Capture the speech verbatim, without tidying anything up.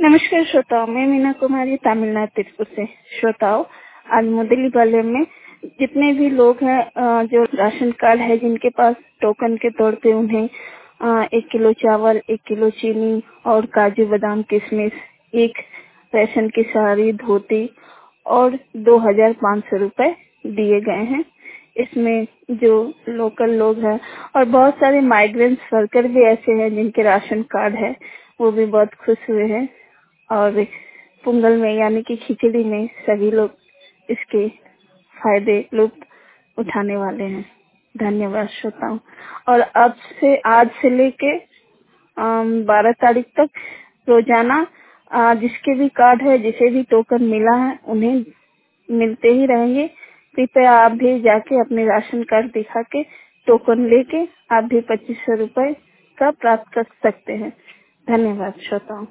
नमस्कार श्रोताओं, मैं मीना कुमारी तमिलनाडु तिरुपति से। श्रोताओं, आज मुदलिपालैम में जितने भी लोग हैं अ, जो राशन कार्ड है, जिनके पास टोकन के तौर पे उन्हें अ, एक किलो चावल, एक किलो चीनी और काजू बादाम किशमिश, एक रेशन की साड़ी धोती और दो हजार पाँच सौ रुपए दिए गए हैं। इसमें जो लोकल लोग हैं और बहुत सारे माइग्रेंट्स वर्कर भी ऐसे हैं जिनके राशन कार्ड है, वो भी बहुत खुश हुए हैं। और पोंगल में यानी कि खिचड़ी में सभी लोग इसके फायदे लुत्फ उठाने वाले हैं। धन्यवाद श्रोताओं। और अब से आज से लेके बारह तारीख तक रोजाना अ, जिसके भी कार्ड है, जिसे भी टोकन मिला है, उन्हें मिलते ही रहेंगे। कृपया आप भी जाके अपने राशन कार्ड दिखा के टोकन लेके आप भी पच्चीस सौ रूपये का प्राप्त कर सकते हैं। धन्यवाद श्रोताओं।